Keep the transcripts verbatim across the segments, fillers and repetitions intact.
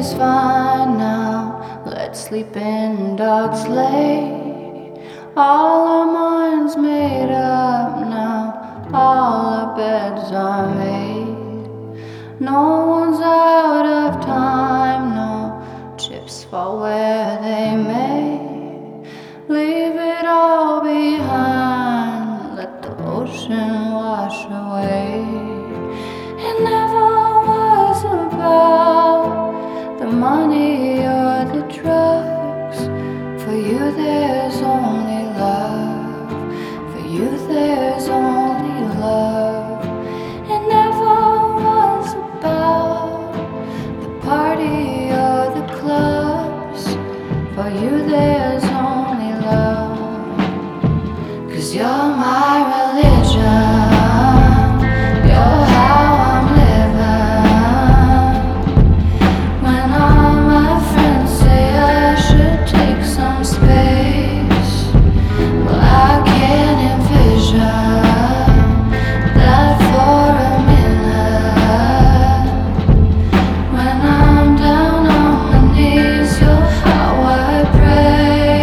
is fine now. Let's sleep in dogs lay. All our minds made up now. All our beds are made. No one's out of time, no. Chips fall where they may. Leave it all behind. Let the ocean wash away. It never was about the money or the drugs. For you there's only love. For you there's only love. It never was about the party or the clubs. For you there's only love. 'Cause you're my religion. You're how I'm living. When all my friends say I should take some space, well, I can't envision that for a minute. When I'm down on my knees, you're how I pray.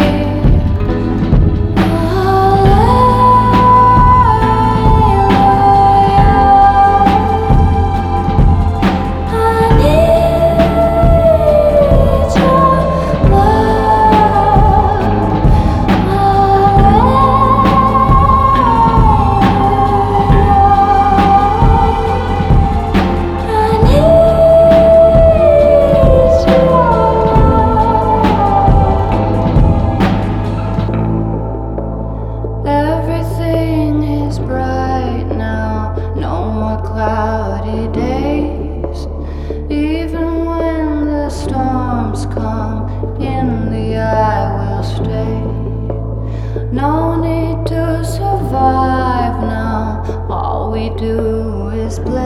Oh, everything is bright now, no more cloudy days. Even when the storms come, in the eye will stay. No need to survive now, all we do is play.